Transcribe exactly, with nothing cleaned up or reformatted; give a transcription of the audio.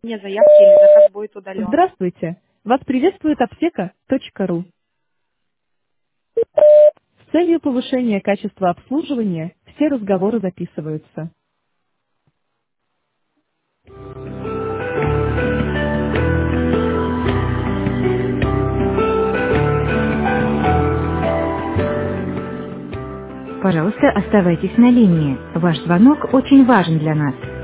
Мне заявки или заказ будет удален. Здравствуйте! Вас приветствует аптека точка ру. С целью повышения качества обслуживания все разговоры записываются. Пожалуйста, оставайтесь на линии. Ваш звонок очень важен для нас.